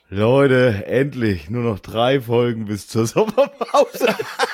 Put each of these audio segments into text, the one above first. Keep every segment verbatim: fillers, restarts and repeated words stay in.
Leute, endlich nur noch drei Folgen bis zur Sommerpause.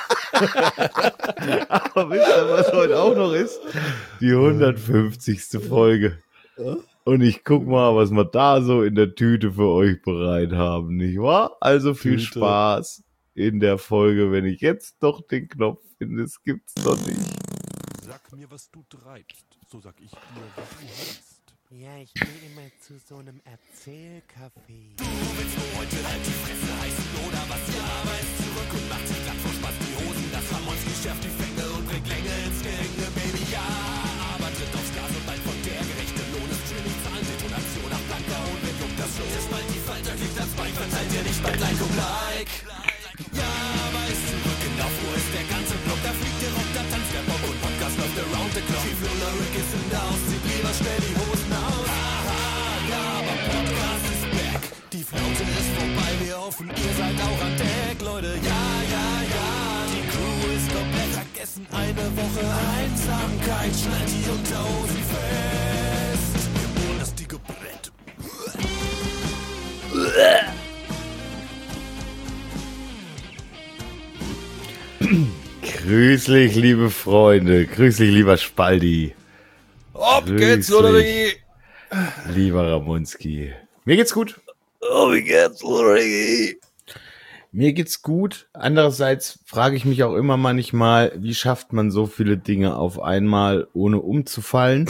Aber wisst ihr, was heute auch noch ist? Die hundertfünfzigste Folge. Und ich guck mal, was wir da so in der Tüte für euch bereit haben, nicht wahr? Also viel Tüte. Spaß in der Folge, wenn ich jetzt doch den Knopf finde, das gibt's doch nicht. Sag mir, was du treibst, so sag ich dir, was du heißt. Ja, ich gehe immer zu so einem Erzählcafé. Du willst nur heute halt die Fresse heißen oder was? Ja, aber ist zurück und macht sich grad vor Spaß die Hosen. Das Ramonski schärft die Fänge und bringt Länge ins Geringe, Baby, ja. Aber tritt aufs Gas und bald von der gerechte Lohn ist Streaming, Zahlen, Detonation, nach Blanka und wer juckt das los? Ist bald die Falter, kriegt das Bein, verteilt dir nicht bald Like und Like. Ja, aber ist zurück, genau, wo ist der ganze Block? Da fliegt der Rock, da tanzt der Bob und Podcast läuft around the clock. Die Flow Rick ist in der Haus, zieht lieber schnell die Hosen aus. Die Flaute ist vorbei, wir hoffen, ihr seid auch an Deck, Leute, ja, ja, ja. Die Crew ist komplett vergessen, eine Woche Einsamkeit, schnallt die Unterhosen fest. Wir holen das dicke Brett. Grüß dich, liebe Freunde. Grüß dich, lieber Spaldi. Ob Grüß geht's, dich, Lotterie? lieber Ramonski. Mir geht's gut. Oh, wie geht's, Lotterie? Mir geht's gut. Andererseits frage ich mich auch immer manchmal, wie schafft man so viele Dinge auf einmal, ohne umzufallen?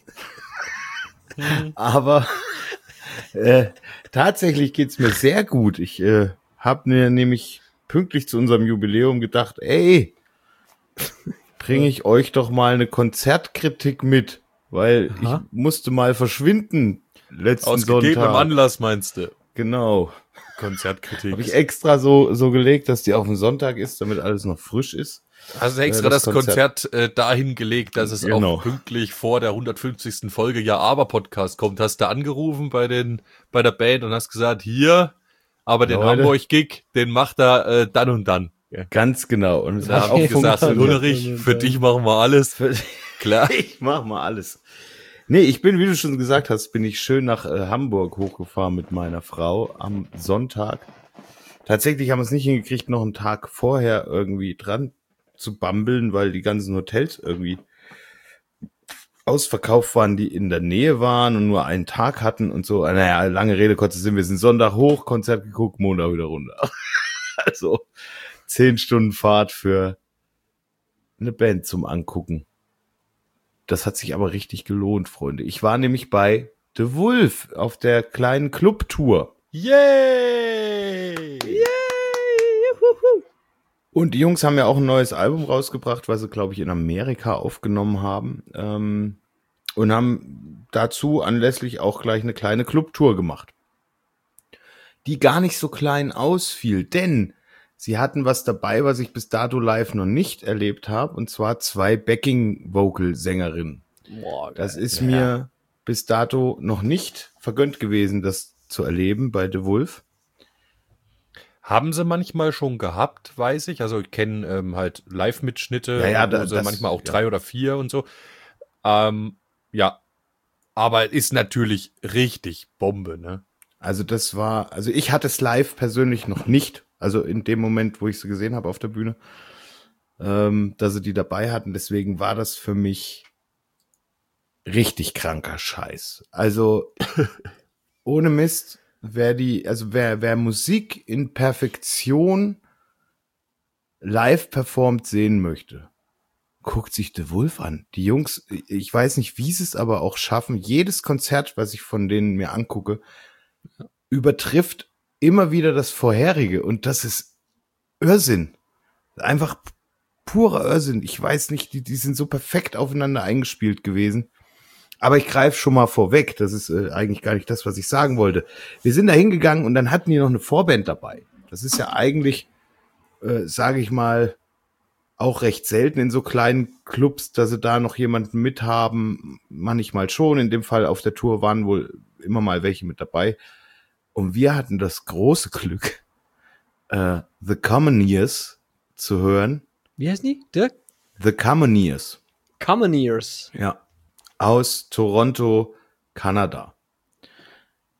Aber äh, tatsächlich geht's mir sehr gut. Ich äh, habe mir nämlich pünktlich zu unserem Jubiläum gedacht, ey, bringe ich euch doch mal eine Konzertkritik mit, weil Aha. ich musste mal verschwinden letzten Aus gegebenem Sonntag. Anlass, meinst du? Genau. Konzertkritik. Habe ich extra so so gelegt, dass die auf den Sonntag ist, damit alles noch frisch ist. Hast du extra äh, das, das Konzert, Konzert äh, dahin gelegt, dass es Genau. auch pünktlich vor der hundertfünfzigsten Folge Ja Aber Podcast kommt. Hast du angerufen bei den bei der Band und hast gesagt, hier, aber den Leute. Hamburg-Gig, den macht er äh, dann und dann. Ja. Ganz genau. Und es Da hat hab ich auch gesagt, funktioniert. Lutherich, für dich machen wir alles. Für- Klar. Ich mach mal alles. Nee, ich bin, wie du schon gesagt hast, bin ich schön nach äh, Hamburg hochgefahren mit meiner Frau am Sonntag. Tatsächlich haben wir es nicht hingekriegt, noch einen Tag vorher irgendwie dran zu bambeln, weil die ganzen Hotels irgendwie ausverkauft waren, die in der Nähe waren und nur einen Tag hatten und so. Naja, lange Rede, kurzer Sinn, wir sind Sonntag hoch, Konzert geguckt, Montag wieder runter. Also zehn Stunden Fahrt für eine Band zum Angucken. Das hat sich aber richtig gelohnt, Freunde. Ich war nämlich bei The Wolf auf der kleinen Clubtour. Yay! Und die Jungs haben ja auch ein neues Album rausgebracht, was sie, glaube ich, in Amerika aufgenommen haben. Ähm, und haben dazu anlässlich auch gleich eine kleine Clubtour gemacht. Die gar nicht so klein ausfiel, denn sie hatten was dabei, was ich bis dato live noch nicht erlebt habe, und zwar zwei Backing-Vocal-Sängerinnen. Boah, Das ist ja. mir bis dato noch nicht vergönnt gewesen, das zu erleben bei The Wolf. Haben sie manchmal schon gehabt, weiß ich. Also ich kenne ähm, halt Live-Mitschnitte, Ja, ja, wo da- sie das- manchmal auch ja. drei oder vier und so. Ähm, ja, aber ist natürlich richtig Bombe, ne? Also das war, also ich hatte es live persönlich noch nicht, also in dem Moment, wo ich sie gesehen habe auf der Bühne, ähm, dass sie die dabei hatten. Deswegen war das für mich richtig kranker Scheiß. Also ohne Mist, wer die, also wer, wer Musik in Perfektion live performt sehen möchte, guckt sich The Wolf an. Die Jungs, ich weiß nicht, wie sie es aber auch schaffen, jedes Konzert, was ich von denen mir angucke, übertrifft immer wieder das vorherige. Und das ist Irrsinn. Einfach purer Irrsinn. Ich weiß nicht, die, die sind so perfekt aufeinander eingespielt gewesen. Aber ich greife schon mal vorweg. Das ist äh, eigentlich gar nicht das, was ich sagen wollte. Wir sind da hingegangen und dann hatten die noch eine Vorband dabei. Das ist ja eigentlich, äh, sage ich mal, auch recht selten in so kleinen Clubs, dass sie da noch jemanden mithaben. Manchmal schon. In dem Fall auf der Tour waren wohl immer mal welche mit dabei. Und wir hatten das große Glück, äh, The Commoneers zu hören. Wie heißen die? The The Commoneers. Commoneers. Ja. Aus Toronto, Kanada.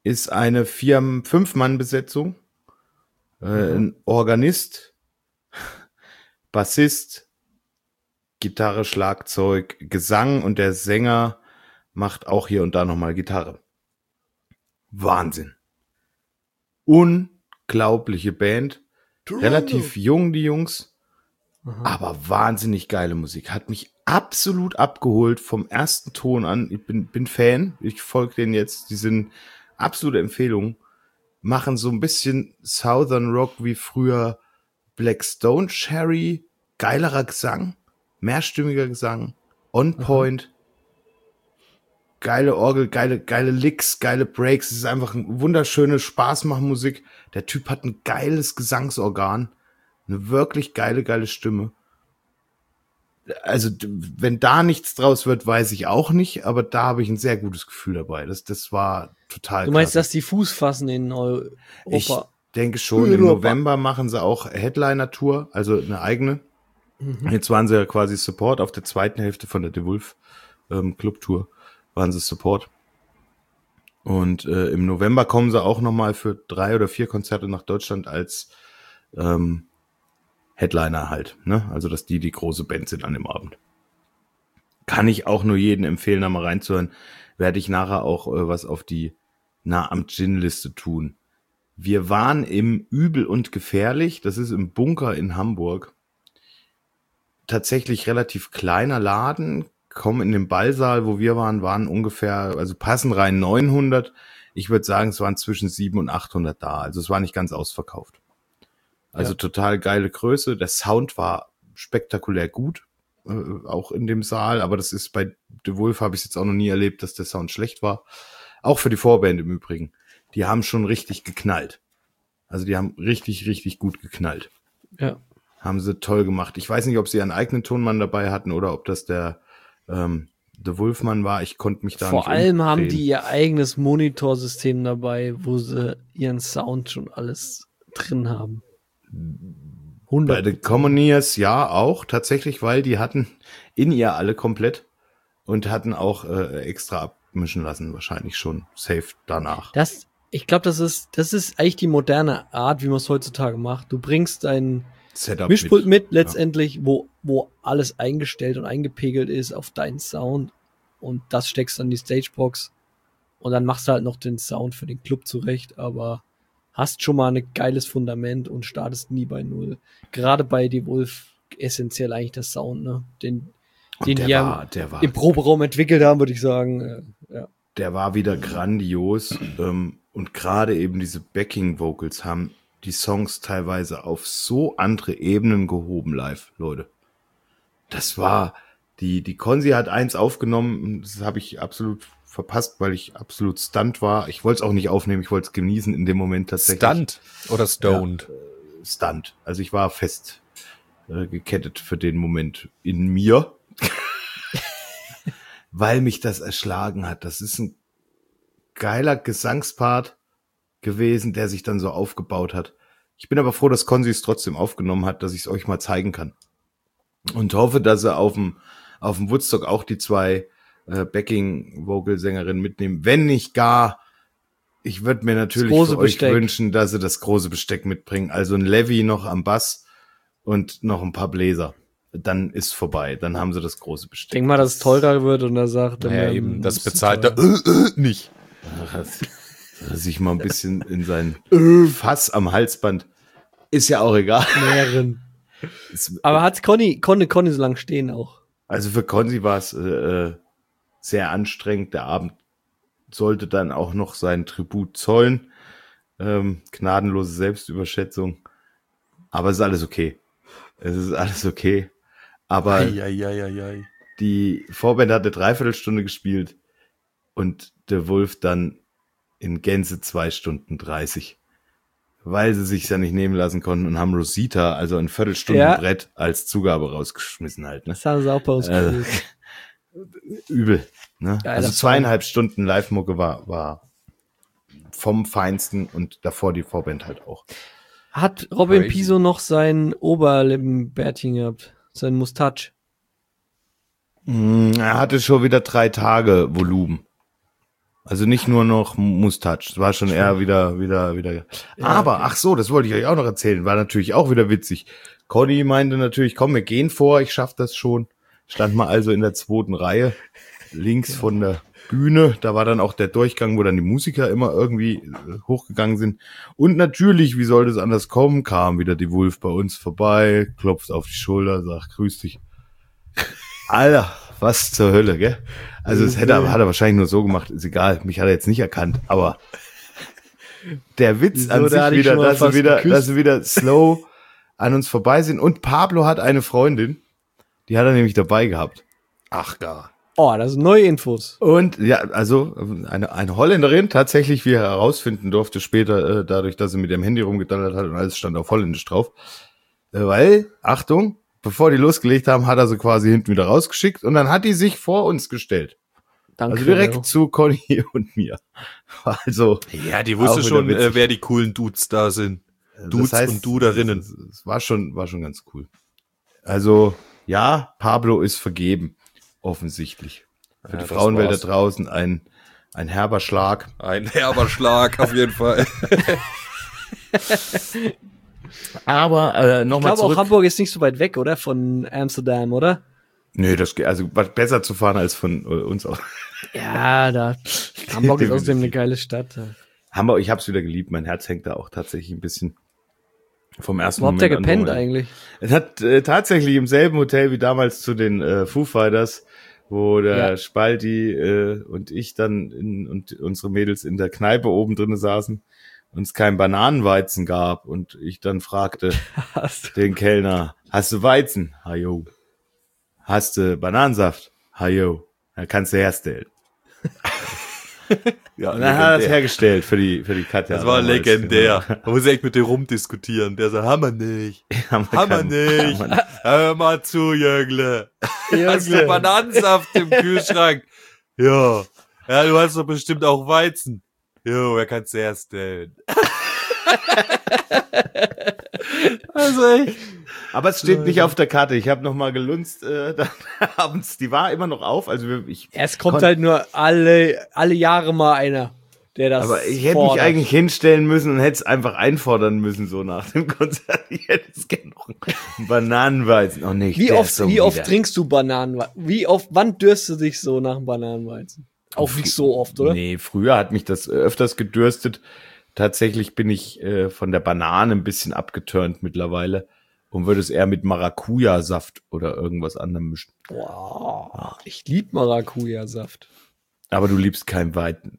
ist eine Vier-, Fünf-Mann-Besetzung. Äh, ein Organist, Bassist, Gitarre, Schlagzeug, Gesang und der Sänger macht auch hier und da nochmal Gitarre. Wahnsinn. Unglaubliche Band. Relativ jung, die Jungs. Aha. Aber wahnsinnig geile Musik. Hat mich absolut abgeholt vom ersten Ton an. Ich bin, bin Fan. Ich folge denen jetzt. Die sind absolute Empfehlung. Machen so ein bisschen Southern Rock wie früher Black Stone Cherry. Geilerer Gesang. Mehrstimmiger Gesang. On point. Geile Orgel, geile, geile Licks, geile Breaks. Es ist einfach eine wunderschöne Spaßmachmusik. Der Typ hat ein geiles Gesangsorgan. Eine wirklich geile, geile Stimme. Also, d- wenn da nichts draus wird, weiß ich auch nicht, aber da habe ich ein sehr gutes Gefühl dabei. Das, das war total Du meinst, klasse. dass die Fuß fassen in Europa? Ich denke schon, im Europa. November machen sie auch Headliner-Tour, also eine eigene. Jetzt waren sie ja quasi Support auf der zweiten Hälfte von der DeWolf ähm, Club-Tour. Waren sie Support. Und äh, im November kommen sie auch nochmal für drei oder vier Konzerte nach Deutschland als ähm, Headliner halt. Ne? Also, dass die die große Band sind an dem Abend. Kann ich auch nur jedem empfehlen, da mal reinzuhören. Werde ich nachher auch äh, was auf die Nah am Gin-Liste tun. Wir waren im Übel und Gefährlich. Das ist im Bunker in Hamburg. Tatsächlich relativ kleiner Laden. Kommen in den Ballsaal, wo wir waren, waren ungefähr, also passen rein neunhundert. Ich würde sagen, es waren zwischen siebenhundert und achthundert da. Also es war nicht ganz ausverkauft. Also Ja. total geile Größe. Der Sound war spektakulär gut, äh, auch in dem Saal. Aber das ist bei DeWolf, habe ich jetzt auch noch nie erlebt, dass der Sound schlecht war. Auch für die Vorband im Übrigen. Die haben schon richtig geknallt. Also die haben richtig, richtig gut geknallt. Ja. Haben sie toll gemacht. Ich weiß nicht, ob sie ihren eigenen Tonmann dabei hatten oder ob das der ähm, der Wolfmann war. Ich konnte mich da Vor nicht allem haben umdrehen. die ihr eigenes Monitorsystem dabei, wo sie ihren Sound schon alles drin haben. Bei hundert. den Commoneers ja auch tatsächlich, weil die hatten in ihr alle komplett und hatten auch äh, extra abmischen lassen, wahrscheinlich schon safe danach. Das, ich glaube, das ist, das ist eigentlich die moderne Art, wie man es heutzutage macht. Du bringst dein Setup Mischpult mit, Ja. letztendlich, wo, wo alles eingestellt und eingepegelt ist auf deinen Sound, und das steckst dann in die Stagebox und dann machst du halt noch den Sound für den Club zurecht, aber hast schon mal ein geiles Fundament und startest nie bei Null. Gerade bei DeWolf essentiell eigentlich der Sound, ne? Den, Und den der die war, ja der war, im Proberaum entwickelt haben, würde ich sagen. Äh, Ja. der war wieder grandios. ähm, und gerade eben diese Backing Vocals haben die Songs teilweise auf so andere Ebenen gehoben live, Leute. Das war, die, die Konzi hat eins aufgenommen, das habe ich absolut verpasst, weil ich absolut stunt war. Ich wollte es auch nicht aufnehmen, ich wollte es genießen in dem Moment tatsächlich. Stunt oder stoned? Stunt. Also ich war fest äh, gekettet für den Moment in mir, weil mich das erschlagen hat. Das ist ein geiler Gesangspart gewesen, der sich dann so aufgebaut hat. Ich bin aber froh, dass Konzi es trotzdem aufgenommen hat, dass ich es euch mal zeigen kann. Und hoffe, dass er auf dem auf dem Woodstock auch die zwei äh, Backing-Vocal-Sängerinnen mitnehmen. Wenn nicht gar, ich würde mir natürlich Das große für euch Besteck. wünschen, dass sie das große Besteck mitbringen. Also ein Levy noch am Bass und noch ein paar Bläser. Dann ist vorbei. Dann haben sie das große Ich Besteck. denke mal, dass es teurer wird und er sagt, Naja, ähm, eben, das ist bezahlt teuer. er äh, äh, nicht. Sich mal ein bisschen in sein Fass am Halsband. Ist ja auch egal. Mehreren. Es- Aber hat's Conny, konnte Conny so lang stehen auch. Also für Konzi war es äh, sehr anstrengend. Der Abend sollte dann auch noch seinen Tribut zollen. Ähm, gnadenlose Selbstüberschätzung. Aber es ist alles okay. Es ist alles okay. Aber Eieieiei. die Vorband hat eine Dreiviertelstunde gespielt und der Wolf dann in Gänze zwei Stunden dreißig. Weil sie sich ja nicht nehmen lassen konnten und haben Rosita, also ein Viertelstundenbrett, als Zugabe rausgeschmissen halt. Ne? Das haben sie auch bei uns Äh, gespielt. Übel. Ne? Ja, also das zweieinhalb Stunden Live-Mucke war, war vom Feinsten und davor die Vorband halt auch. Hat Robin Crazy. Piso noch sein Oberlippenbärtchen gehabt? Sein Mustache? Mm, Er hatte schon wieder drei Tage Volumen. Also nicht nur noch Mustache. Es war schon eher wieder, wieder, wieder. Ja, Aber, okay. ach so, das wollte ich euch auch noch erzählen. War natürlich auch wieder witzig. Conny meinte natürlich, komm, wir gehen vor, ich schaff das schon. Stand mal also in der zweiten Reihe, links von der Bühne. Da war dann auch der Durchgang, wo dann die Musiker immer irgendwie äh, hochgegangen sind. Und natürlich, wie sollte es anders kommen, kam wieder die Wolf bei uns vorbei, klopft auf die Schulter, sagt, grüß dich. Alter, was zur Hölle, gell? Also es hätte, hat er wahrscheinlich nur so gemacht, ist egal, mich hat er jetzt nicht erkannt, aber der Witz Wieso, an da sich hatte ich wieder, schon mal dass sie fast wieder, geküsst. dass sie wieder slow an uns vorbei sind. Und Pablo hat eine Freundin, die hat er nämlich dabei gehabt. Ach gar. Oh, das sind neue Infos. Und ja, also eine, eine Holländerin, tatsächlich, wie er herausfinden durfte später, äh, dadurch, dass sie mit dem Handy rumgedallert hat und alles stand auf Holländisch drauf. Äh, weil, Achtung, bevor die losgelegt haben, hat er sie quasi hinten wieder rausgeschickt und dann hat die sich vor uns gestellt. Danke. Also direkt zu Conny und mir. Also, Ja, die Auch wusste wieder schon, witzig. äh, wer die coolen Dudes da sind. Dudes das heißt, und Duderinnen. Es, es war schon, war schon ganz cool. Also, ja, Pablo ist vergeben. Offensichtlich. Für Ja, die das Frauenwelt da war's. draußen ein, ein herber Schlag. Ein herber Schlag auf jeden Fall. Aber äh, Ich nochmal glaube auch zurück. Hamburg ist nicht so weit weg, oder? Von Amsterdam, oder? Nee, das geht, also was besser zu fahren als von äh, uns aus. Ja, da. Hamburg ist außerdem eine geile Stadt. Hamburg, ich hab's wieder geliebt. Mein Herz hängt da auch tatsächlich ein bisschen vom ersten Wo habt ihr Moment an, gepennt wo man- eigentlich? Es hat äh, tatsächlich im selben Hotel wie damals zu den äh, Foo Fighters, wo der Ja. Spalti äh, und ich dann in, und unsere Mädels in der Kneipe oben drinne saßen, uns kein Bananenweizen gab und ich dann fragte Hast den Kellner, hast du Weizen? Hajo. Hast du Bananensaft? Hajo. Dann kannst du herstellen. Ja, Und dann hat er das legendär. hergestellt für die, für die Katja. Das war damals. legendär. Man muss echt mit dem rumdiskutieren. Der sagt, haben wir nicht. Haben wir Haben wir keinen- nicht. haben wir- Hör mal zu, Jürgle. Hast du Jürgle. Bananensaft im Kühlschrank? Ja. Ja, du hast doch bestimmt auch Weizen. Jo, wer kann's herstellen? Also echt. Aber es steht nicht auf der Karte. Ich habe noch mal gelunzt äh, dann abends. Die war immer noch auf. Also wir, ich, Es kommt Kon- halt nur alle, alle Jahre mal einer, der das aber ich hätte fordert. mich eigentlich hinstellen müssen und hätte es einfach einfordern müssen so nach dem Konzert. Ich hätte es gerne noch einen Bananenweizen. Oh nicht. Wie der oft, ist so wie oft wieder. trinkst du Bananenweizen? Wie oft, wann dürst du dich so nach dem Bananenweizen? Auch nicht so oft, oder? Nee, früher hat mich das öfters gedürstet. Tatsächlich bin ich äh, von der Banane ein bisschen abgeturnt mittlerweile und würde es eher mit Maracuja-Saft oder irgendwas anderem mischen. Wow, ich lieb Maracuja-Saft. Aber du liebst keinen Weiten.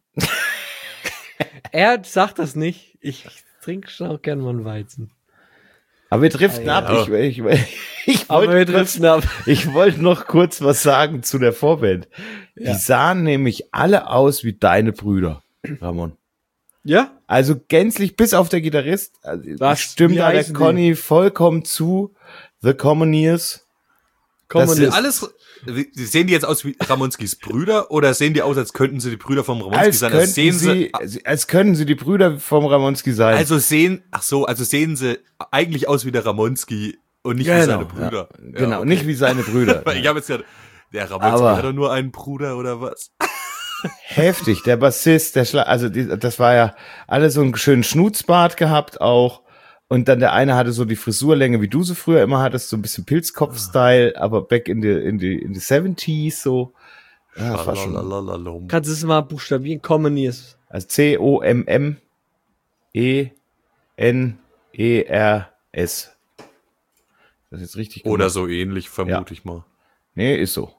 Er sagt das nicht. Ich trinke schon auch gerne mal einen Weizen. Aber wir driften Ah, ab. ja. Ich, ich, ich, Aber wollte wir kurz, driften ab. ich wollte noch kurz was sagen zu der Vorband. Ja. Die sahen nämlich alle aus wie deine Brüder, Ramon. Ja? Also gänzlich, bis auf der Gitarrist, also Was? stimmt Wie da der heißen die? Conny vollkommen zu. The Commoneers. Komm, Das und ist- jetzt- Alles, wie- sehen die jetzt aus wie Ramonskis Brüder oder sehen die aus, als könnten sie die Brüder vom Ramonski Als sein? könnten, Also sehen sie, sie, als können sie die Brüder vom Ramonski sein. also sehen, ach so, also sehen sie eigentlich aus wie der Ramonski und nicht wie seine Brüder. Ja, Ja, genau, okay. nicht wie seine Brüder. Weil ich habe jetzt ja, der Ramonski Aber- hat doch nur einen Bruder oder was? Heftig, der Bassist, der Schla also die, das war ja alles so einen schönen Schnutzbart gehabt auch. Und dann der eine hatte so die Frisurlänge, wie du sie früher immer hattest, so ein bisschen Pilzkopf-Style, aber back in die, in die, in die siebziger so. Ja, das war schon, Lalalalalalum. Kannst du es mal buchstabieren? Commoneers. also C O M M E N E R S. Das ist jetzt richtig Oder gemacht? so ähnlich, vermute ich mal. Nee, ist so.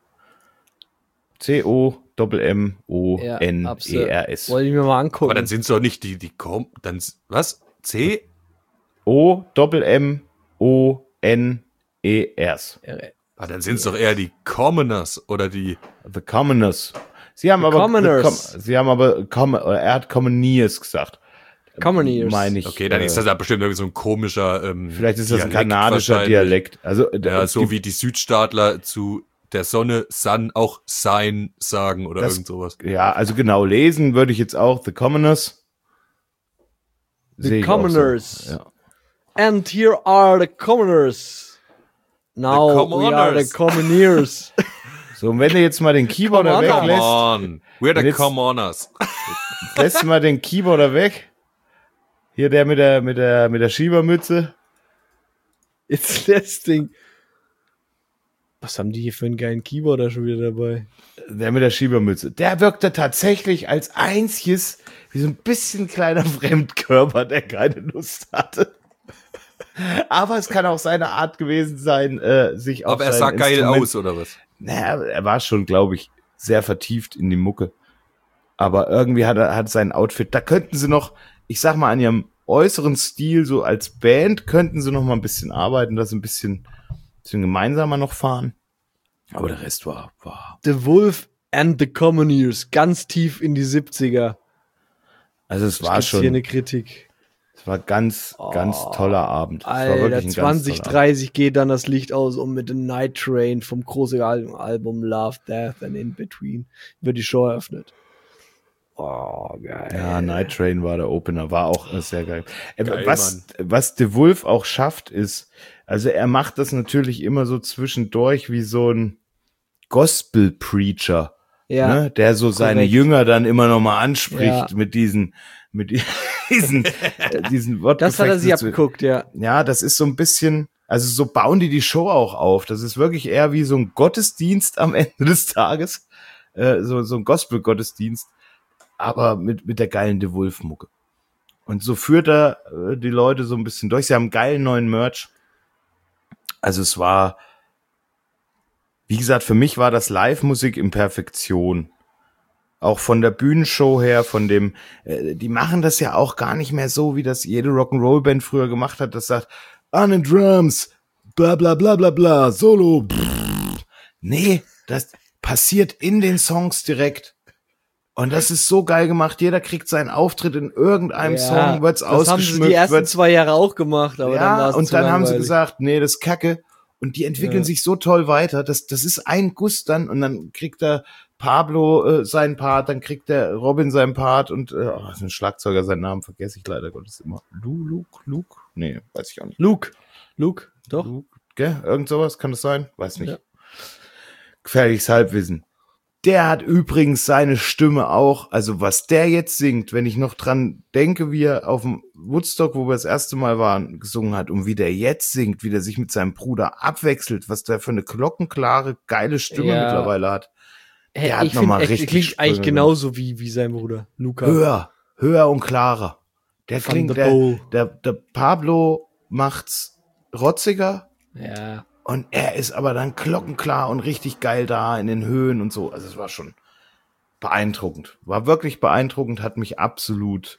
C O M M O N E R S. Wollte ich mir mal angucken. Aber dann sind es doch nicht die, die kommen, dann, was? C? O M M O N E R S. Ah, dann sind es doch eher die Commoners oder die, The Commoners. Sie haben The aber, Commoners. The Com- Sie haben aber, Com oder er hat Commoneers gesagt. Commoneers. Meine ich. okay, dann äh, ist das ja bestimmt irgendwie so ein komischer, ähm, Vielleicht ist das ein Dialekt kanadischer wahrscheinlich. Dialekt. Also, äh, Ja, es so gibt- wie die Südstaatler zu der Sonne Sun auch Sein sagen oder Das- irgend sowas. ja, also genau, lesen würde ich jetzt auch The Commoners. Sehe The ich auch so. Commoners. Ja. And here are the commoners. Now The we are the commoners. commoneers. So, und wenn du jetzt mal den Keyboarder Come on, Come weglässt, on. We're the Jetzt- Come-Oners. lässt du mal den Keyboarder weg. Hier der mit der, mit der, mit der Schiebermütze. Jetzt das Ding. Was haben die hier für einen geilen Keyboarder schon wieder dabei? Der mit der Schiebermütze. Der wirkte tatsächlich als einziges wie so ein bisschen kleiner Fremdkörper, der keine Lust hatte. Aber es kann auch seine Art gewesen sein, äh, sich auf Aber er sein sah geil Instrument- aus, oder was? Naja, er war schon, glaube ich, sehr vertieft in die Mucke. Aber irgendwie hat er hat sein Outfit. Da könnten sie noch, ich sag mal, an ihrem äußeren Stil, so als Band, könnten sie noch mal ein bisschen arbeiten, das ein bisschen, bisschen gemeinsamer noch fahren. Aber der Rest war, war. The Wolf and the Commoners, ganz tief in die siebziger. Also es war Gibt's schon, hier eine Kritik. es war ganz, ganz toller Abend. Es war Alter, wirklich ein ganz zwanzig toller Abend. dreißig geht dann das Licht aus und mit dem Night Train vom großen Al- Album Love, Death and In Between wird die Show eröffnet. Oh, geil. Ja, Night Train war der Opener, war auch äh, sehr geil. Äh, Geil, was, was The Wolf auch schafft, ist, also er macht das natürlich immer so zwischendurch wie so ein Gospel-Preacher, Ja, ne, der so seine korrekt. Jünger dann immer noch mal anspricht Ja. mit diesen, mit diesen, äh, diesen das hat er sich Wortgefechten. abgeguckt, ja. Ja, das ist so ein bisschen, also so bauen die die Show auch auf. Das ist wirklich eher wie so ein Gottesdienst am Ende des Tages, äh, so, so ein Gospel-Gottesdienst, aber mit, mit der geilen The Wolf-Mucke. Und so führt er äh, die Leute so ein bisschen durch. Sie haben geilen neuen Merch. Also es war, wie gesagt, für mich war das Live-Musik in Perfektion. Auch von der Bühnenshow her, von dem, äh, die machen das ja auch gar nicht mehr so, wie das jede Rock'n'Roll-Band früher gemacht hat, das sagt, an den Drums, bla bla bla bla bla, Solo. Pff. Nee, das passiert in den Songs direkt. Und das ist so geil gemacht. Jeder kriegt seinen Auftritt in irgendeinem Song, wird's das haben sie ausgeschmückt, die ersten wird's zwei Jahre auch gemacht, aber dann ja, war's und zu dann haben sie langweilig. gesagt, nee, das ist Kacke. Und die entwickeln Ja. sich so toll weiter. Das, das ist ein Guss dann. Und dann kriegt der Pablo äh, seinen Part, dann kriegt der Robin seinen Part und äh, oh, ein Schlagzeuger, seinen Namen vergesse ich leider Gottes immer. Lu, Luke, Luke? Nee, weiß ich auch nicht. Luke. Luke, doch. Luke, gell? Irgend sowas, kann das sein? Weiß nicht. Ja. Gefährliches Halbwissen. Der hat übrigens seine Stimme auch, also was der jetzt singt, wenn ich noch dran denke, wie er auf dem Woodstock, wo wir das erste Mal waren, gesungen hat und wie der jetzt singt, wie der sich mit seinem Bruder abwechselt, was der für eine glockenklare, geile Stimme Ja. mittlerweile hat. Hey, Der hat ich noch finde, mal er richtig klingt eigentlich Sprünge genauso wie, wie sein Bruder, Luca. Höher, höher und klarer. Der Van klingt, der der, Bo. der, der Pablo macht's rotziger. Ja. Und er ist aber dann glockenklar und richtig geil da in den Höhen und so. Also es war schon beeindruckend. War wirklich beeindruckend, hat mich absolut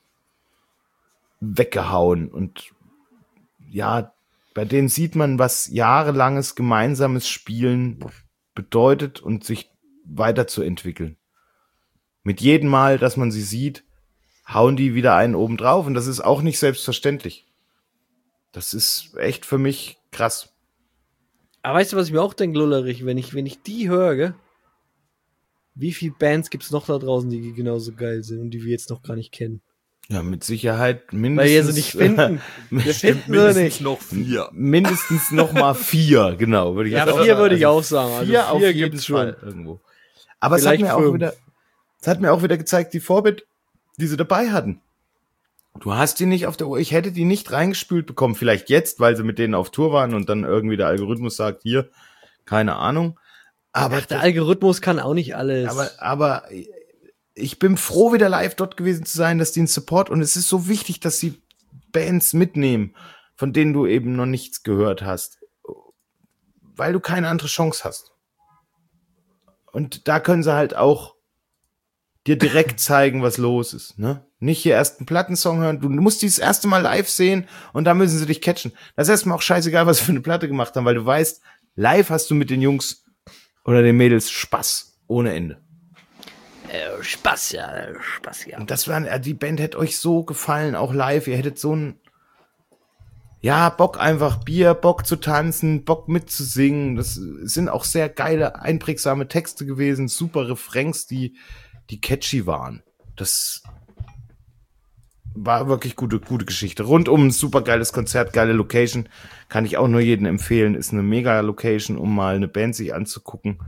weggehauen. Und ja, bei denen sieht man, was jahrelanges gemeinsames Spielen bedeutet und sich weiterzuentwickeln. Mit jedem Mal, dass man sie sieht, hauen die wieder einen oben drauf. Und das ist auch nicht selbstverständlich. Das ist echt für mich krass. Aber weißt du, was ich mir auch denke, Lullerich, wenn ich, wenn ich die höre, gell? Wie viele Bands gibt's noch da draußen, die genauso geil sind und die wir jetzt noch gar nicht kennen? Ja, mit Sicherheit mindestens. Weil wir sie nicht finden. Wir finden sie Mindestens nicht. noch vier. mindestens noch mal vier, genau. Würde ich Ja, jetzt auch vier sagen. würde ich Also auch sagen. Also vier auf vier jeden gibt's Fall schon. irgendwo. Aber es hat Vielleicht mir auch fünf. wieder, es hat mir auch wieder gezeigt, die Vorbit, die sie dabei hatten. Du hast die nicht auf der Uhr. Ich hätte die nicht reingespült bekommen. Vielleicht jetzt, weil sie mit denen auf Tour waren und dann irgendwie der Algorithmus sagt, hier, keine Ahnung. Aber, Ach, der Algorithmus kann auch nicht alles. aber, aber ich bin froh, wieder live dort gewesen zu sein, dass die einen Support, und es ist so wichtig, dass sie Bands mitnehmen, von denen du eben noch nichts gehört hast, weil du keine andere Chance hast. Und da können sie halt auch dir direkt zeigen, was los ist, ne? Nicht hier erst einen Plattensong hören, du musst die das erste Mal live sehen und da müssen sie dich catchen. Das ist erstmal auch scheißegal, was sie für eine Platte gemacht haben, weil du weißt, live hast du mit den Jungs oder den Mädels Spaß ohne Ende. äh, Spaß, ja, Spaß, ja. Und das war, äh, die Band hätte euch so gefallen, auch live. Ihr hättet so ein, ja, Bock einfach Bier, Bock zu tanzen, Bock mitzusingen. Das sind auch sehr geile, einprägsame Texte gewesen, super Refrains, die, die catchy waren. Das war wirklich gute, gute Geschichte. Rundum ein super geiles Konzert, geile Location. Kann ich auch nur jedem empfehlen. Ist eine mega Location, um mal eine Band sich anzugucken,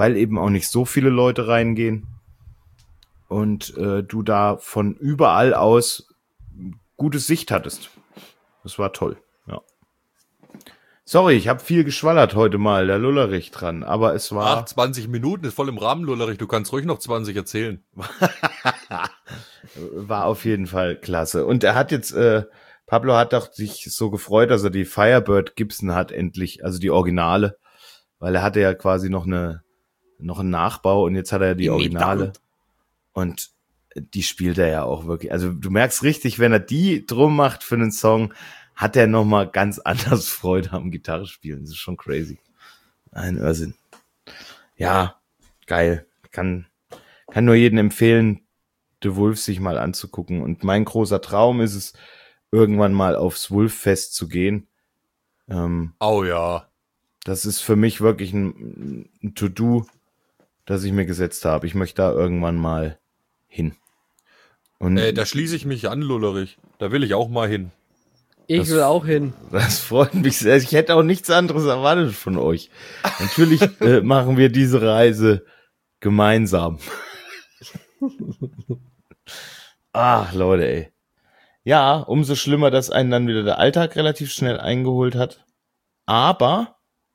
weil eben auch nicht so viele Leute reingehen und äh, du da von überall aus gute Sicht hattest. Das war toll, ja. Sorry, ich habe viel geschwallert heute mal, der Lullerich dran, aber es war... Ach, zwanzig Minuten ist voll im Rahmen, Lullerich. Du kannst ruhig noch zwanzig erzählen. War auf jeden Fall klasse. Und er hat jetzt, äh, Pablo hat doch sich so gefreut, dass er die Firebird Gibson hat endlich, also die Originale, weil er hatte ja quasi noch eine, noch einen Nachbau und jetzt hat er ja die Originale. Und die spielt er ja auch wirklich. Also du merkst richtig, wenn er die drum macht für einen Song, hat er nochmal ganz anders Freude am Gitarrespielen. Das ist schon crazy. Ein Irrsinn. Ja, geil. Kann, kann nur jedem empfehlen, The Wolf sich mal anzugucken. Und mein großer Traum ist es, irgendwann mal aufs Wolf-Fest zu gehen. Ähm, Oh ja. das ist für mich wirklich ein, ein To-Do, das ich mir gesetzt habe. Ich möchte da irgendwann mal hin. Und Äh, da schließe ich mich an, Lullerich. Da will ich auch mal hin. Ich Das- will auch hin. das freut mich sehr. Ich hätte auch nichts anderes erwartet von euch. Natürlich äh, machen wir diese Reise gemeinsam. Ach, Leute, ey. Ja, umso schlimmer, dass einen dann wieder der Alltag relativ schnell eingeholt hat. Aber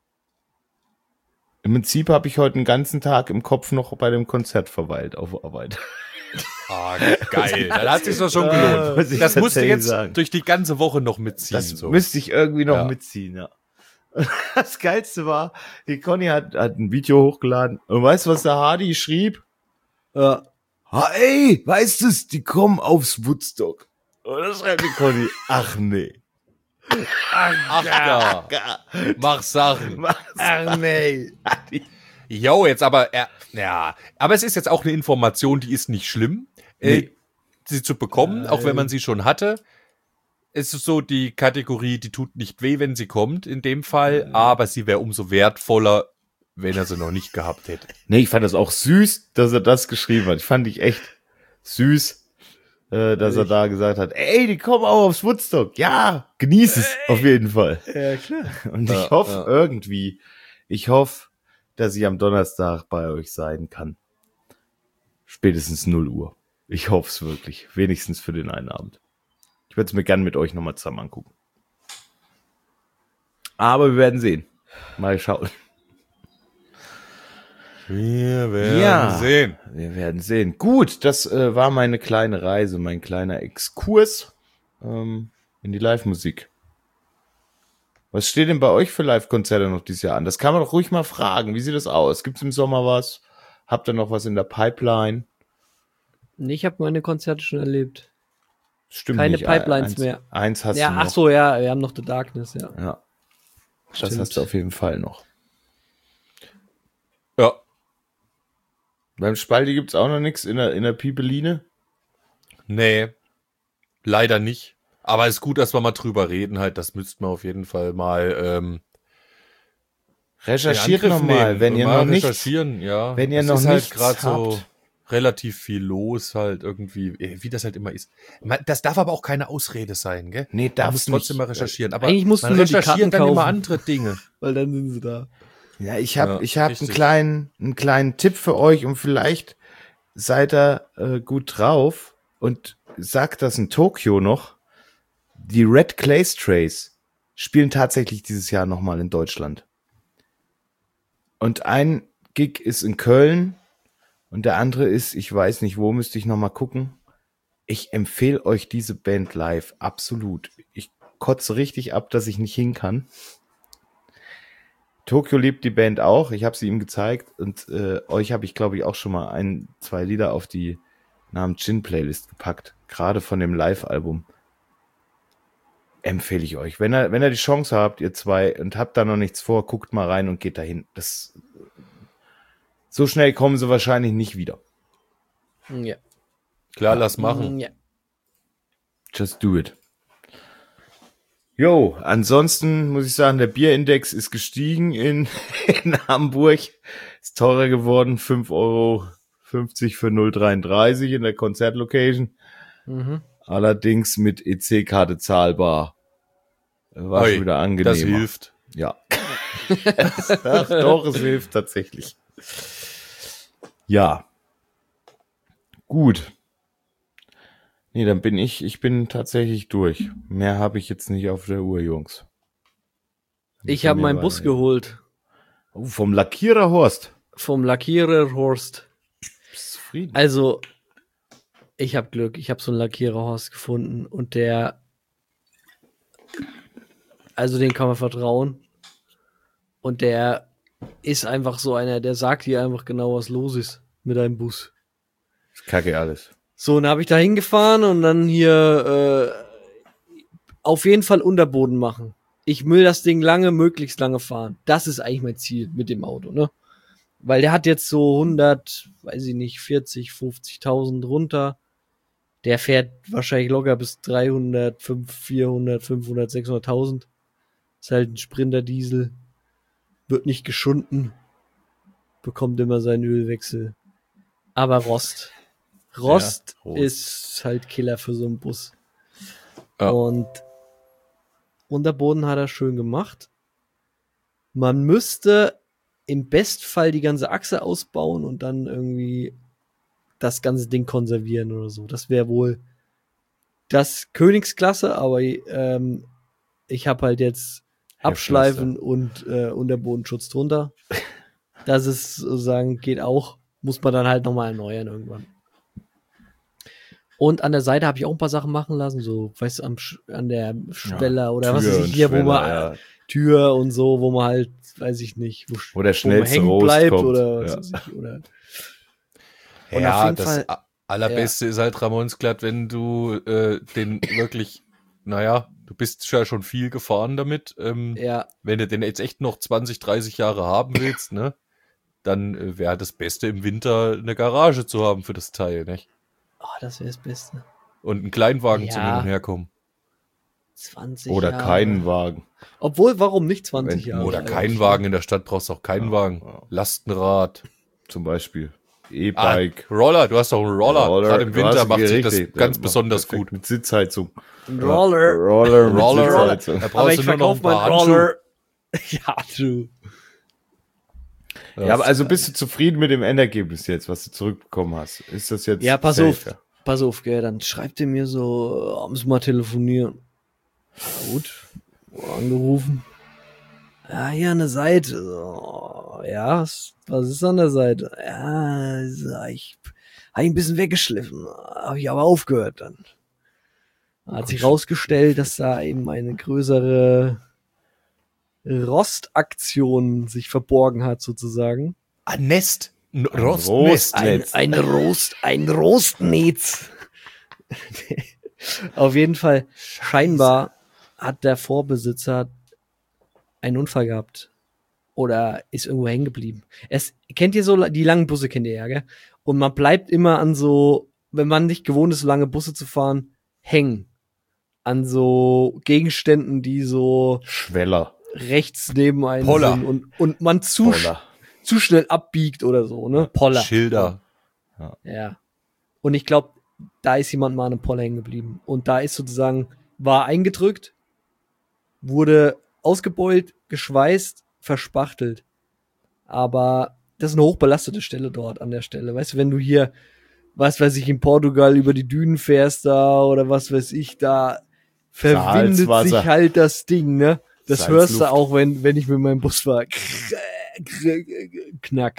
im Prinzip habe ich heute den ganzen Tag im Kopf noch bei dem Konzert verweilt auf Arbeit. Ah, geil. Dann hat sich das schon Ja, muss ich gelohnt. Das musst du tatsächlich jetzt sagen. durch die ganze Woche noch mitziehen. Das so. müsste ich irgendwie noch Ja. mitziehen, ja. Und das Geilste war, die Conny hat, hat ein Video hochgeladen. Und weißt du, was der Hardy schrieb? Ja. Ha, ey, weißt du's, die kommen aufs Woodstock. Und dann schreibt die Conny, ach nee. Ach ja, mach Sachen. Ach nee. Jo, jetzt aber, äh, ja, aber es ist jetzt auch eine Information, die ist nicht schlimm, äh, Nee. sie zu bekommen, auch wenn man sie schon hatte. Es ist so die Kategorie, die tut nicht weh, wenn sie kommt, in dem Fall, aber sie wäre umso wertvoller, wenn er sie noch nicht gehabt hätte. Nee, ich fand das auch süß, dass er das geschrieben hat. Ich fand ich echt süß, äh, dass er da gesagt hat, ey, die kommen auch aufs Woodstock. Ja, genieß es auf jeden Fall. Ja, klar. Und Ja, ich hoffe ja. irgendwie, ich hoffe, dass ich am Donnerstag bei euch sein kann. Spätestens null Uhr. Ich hoffe es wirklich. Wenigstens für den einen Abend. Ich würde es mir gern mit euch nochmal zusammen angucken. Aber wir werden sehen. Mal schauen. Wir werden Ja. sehen. Wir werden sehen. Gut, das äh, war meine kleine Reise, mein kleiner Exkurs ähm, in die Live-Musik. Was steht denn bei euch für Live-Konzerte noch dieses Jahr an? Das kann man doch ruhig mal fragen. Wie sieht das aus? Gibt's im Sommer was? Habt ihr noch was in der Pipeline? Nee, ich habe meine Konzerte schon erlebt. Stimmt Keine nicht. Pipelines eins, mehr. Eins hast Ja, du noch. ach so, ja, wir haben noch The Darkness, ja. Ja. Das Stimmt. hast du auf jeden Fall noch. Ja, Beim Spaldi gibt's auch noch nichts in der, in der Pipeline. nee, leider nicht. Aber ist gut, dass wir mal drüber reden halt. Das müssten wir auf jeden Fall mal ähm, Recherchiert in Angriff nochmal, nehmen. wenn ihr Mal noch nicht, recherchieren, ja. wenn ihr Es noch ist halt nichts gerade so habt. relativ viel los halt irgendwie, eh, wie das halt immer ist. Man- Das darf aber auch keine Ausrede sein, gell? Nee, Man darf's muss trotzdem nicht. mal recherchieren. Aber Eigentlich mussten man wir die recherchiert Karten dann immer kaufen. andere Dinge. Weil dann sind sie da. Ja, ich habe Ja, ich hab einen richtig. kleinen, einen kleinen Tipp für euch und vielleicht seid ihr äh, gut drauf und sagt das in Tokio noch. Die Red Clay Strays spielen tatsächlich dieses Jahr nochmal in Deutschland. Und ein Gig ist in Köln und der andere ist, ich weiß nicht wo, müsste ich nochmal gucken. Ich empfehle euch diese Band live, absolut. Ich kotze richtig ab, dass ich nicht hin kann. Tokio liebt die Band auch. Ich habe sie ihm gezeigt und äh, euch habe ich, glaube ich, auch schon mal ein, zwei Lieder auf die Namen Gin Playlist gepackt. Gerade von dem Live-Album. Empfehle ich euch. Wenn ihr, wenn ihr die Chance habt, ihr zwei, und habt da noch nichts vor, guckt mal rein und geht dahin. Das, so schnell kommen sie wahrscheinlich nicht wieder. Ja. Klar, lass machen. Ja. Just do it. Jo, ansonsten muss ich sagen, der Bierindex ist gestiegen in, in Hamburg. Ist teurer geworden, fünf Euro fünfzig für null Komma dreiunddreißig in der Konzertlocation. Mhm. Allerdings mit E C-Karte zahlbar. War Oi, schon wieder angenehmer. das hilft. Ja. Ach, doch, es hilft tatsächlich. Ja. Gut. Nee, dann bin ich, ich bin tatsächlich durch. Mehr habe ich jetzt nicht auf der Uhr, Jungs. Ich habe mir meinen weiter- Bus geholt. Oh, vom Lackierer Horst. Vom Lackierer Horst. Bist du zufrieden? Also, ich habe Glück. Ich habe so einen Lackierer Horst gefunden. Und der... Also, den kann man vertrauen. Und der ist einfach so einer, der sagt dir einfach genau, was los ist mit deinem Bus. Ich kacke alles. So, und dann habe ich da hingefahren und dann hier äh, auf jeden Fall Unterboden machen. Ich will das Ding lange, möglichst lange fahren. Das ist eigentlich mein Ziel mit dem Auto, ne? Weil der hat jetzt so hundert, weiß ich nicht, vierzig, fünfzigtausend runter. Der fährt wahrscheinlich locker bis dreihundert, vierhundert, fünfhundert, sechshunderttausend. Ist halt ein Sprinter-Diesel. Wird nicht geschunden. Bekommt immer seinen Ölwechsel. Aber Rost. Rost Ja, Rost. ist halt Killer für so einen Bus. Ja. Und Unterboden hat er schön gemacht. Man müsste im Bestfall die ganze Achse ausbauen und dann irgendwie das ganze Ding konservieren oder so. Das wäre wohl das Königsklasse, aber ähm, ich habe halt jetzt Abschleifen und äh, Unterbodenschutz drunter. Das ist sozusagen, geht auch. Muss man dann halt nochmal erneuern irgendwann. Und an der Seite habe ich auch ein paar Sachen machen lassen, so, weißt du, am Sch- an der Schweller oder was Tür weiß ich und hier, wo Schweller, man ja. Tür und so, wo man halt, weiß ich nicht, wo, Wo der wo man schnellste hängen Rost bleibt kommt. oder was Ja. weiß ich, oder Und ja, auf jeden das Fall- a- Allerbeste ist halt, Ramons glatt, wenn du äh, den wirklich, naja, du bist ja schon viel gefahren damit. Ähm, ja, Wenn du den jetzt echt noch zwanzig, dreißig Jahre haben willst, ne, dann äh, wäre das Beste im Winter eine Garage zu haben für das Teil, nicht? oh, das wäre das Beste. Und einen Kleinwagen zum Ja. Hin und Herkommen. zwanzig Oder Jahre. keinen Wagen. Obwohl, warum nicht zwanzig Wenn- Jahre? Oder Alter? keinen Wagen, in der Stadt brauchst du auch keinen Ja, Wagen. ja. Lastenrad. Zum Beispiel. Ah, E-Bike. Roller, du hast doch einen Roller. Gerade im du Winter hast- macht sich das richtig, ganz der besonders macht perfekt gut. Mit Sitzheizung. Ein Roller. Roller mit Roller. Sitzheizung. Da Aber brauchst ich du nur noch ein verkaufe meinen paar Handschuhe. Roller. Ja, true. Ja, aber also bist du zufrieden mit dem Endergebnis jetzt, was du zurückbekommen hast? Ist das jetzt Ja, pass safe, auf. ja? Pass auf, gell, dann schreibt ihr mir so, abends mal telefonieren. Gut. Angerufen. Ja, hier an der Seite. So, ja, was, was ist an der Seite? Ja, sag ich, hab ich ein bisschen weggeschliffen. Habe ich aber aufgehört dann. Hat sich rausgestellt, dass da eben eine größere Rostaktion sich verborgen hat, sozusagen. Ein Nest. Ein Rost- Rostnest. Ein, Netz. ein Rost, ein Rostnetz. Auf jeden Fall, scheinbar hat der Vorbesitzer einen Unfall gehabt. Oder ist irgendwo hängen geblieben. Es, kennt ihr so, die langen Busse kennt ihr ja, gell? Und man bleibt immer an so, wenn man nicht gewohnt ist, so lange Busse zu fahren, hängen. An so Gegenständen, die so Schweller. rechts neben einem Poller. sind und, und man zu, Poller. zu schnell abbiegt oder so, ne? Poller. Schilder. Ja. Und ich glaube, da ist jemand mal an einem Poller hängen geblieben. Und da ist sozusagen, war eingedrückt, wurde ausgebeult, geschweißt, verspachtelt. Aber das ist eine hochbelastete Stelle dort an der Stelle. Weißt du, wenn du hier, was weiß ich, in Portugal über die Dünen fährst da oder was weiß ich, da verwindet Salzwasser. sich halt das Ding, ne? Das Salzluft. hörst du auch, wenn, wenn ich mit meinem Bus fahre. Knack.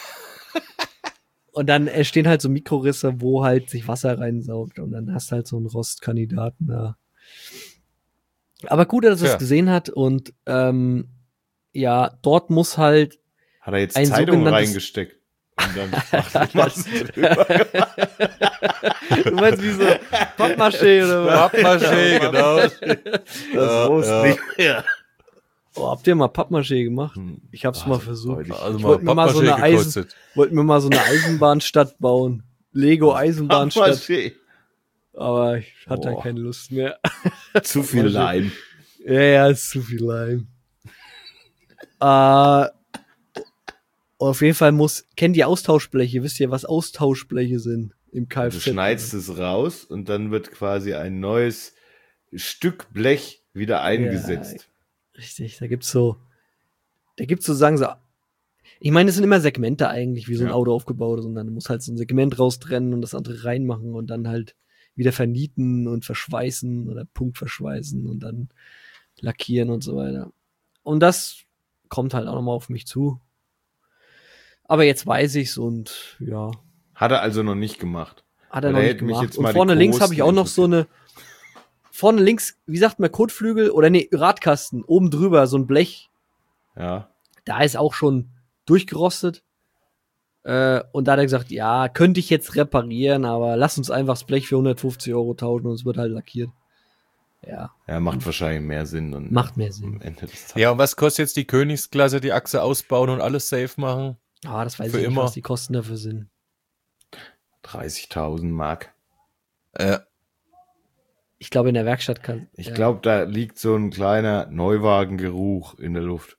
Und dann entstehen halt so Mikrorisse, wo halt sich Wasser reinsaugt und dann hast du halt so einen Rostkandidaten da. Aber gut, dass er es Ja. gesehen hat und ähm, ja, dort muss halt Hat er jetzt Ein Zeitung sogenanntes- reingesteckt? Und dann macht was drüber. du meinst wie so Pappmaché oder was? Pappmaché, genau. Das Rost ja. nicht mehr. Oh, habt ihr mal Pappmaché gemacht? Hm. Ich hab's Ah, mal das versucht. freulich. Also Ich mal wollte mir mal so Pappmaché eine Eisen, gekostet. wollten wir mal so eine Eisenbahnstadt bauen. Lego Eisenbahnstadt. Pappmaché. Aber ich hatte da Boah. keine Lust mehr. Zu viel Leim. Ja, ja, ist zu viel Leim. äh, auf jeden Fall muss, kennt ihr Austauschbleche? Wisst ihr, was Austauschbleche sind im Du Kfz? schneidest es raus und dann wird quasi ein neues Stück Blech wieder eingesetzt. Richtig, da gibt's so, da gibt's so, sagen so, Ich meine, es sind immer Segmente eigentlich, wie so ein Ja. Auto aufgebaut ist. Und dann muss halt so ein Segment raustrennen und das andere reinmachen und dann halt wieder vernieten und verschweißen oder punktverschweißen und dann lackieren und so weiter. Und das kommt halt auch nochmal auf mich zu. Aber jetzt weiß ich's und ja, Hat er also noch nicht gemacht. hat er Weil noch da nicht hätte mich gemacht. jetzt Und mal die vorne links großen habe ich auch noch so eine, vorne links, wie sagt man, Kotflügel oder nee, Radkasten, oben drüber, so ein Blech. Ja. Da ist auch schon durchgerostet. Äh, und da hat er gesagt, ja, könnte ich jetzt reparieren, aber lass uns einfach das Blech für hundertfünfzig Euro tauschen und es wird halt lackiert. Ja, Ja, macht wahrscheinlich mehr Sinn. Und macht mehr Sinn. Am Ende des Tages. Ja, und was kostet jetzt die Königsklasse, die Achse ausbauen und alles safe machen? Ah, das weiß Für ich nicht, immer. was die Kosten dafür sind. dreißigtausend Mark. Äh, Ich glaube, in der Werkstatt kann. Ich ja. glaube, da liegt so ein kleiner Neuwagengeruch in der Luft.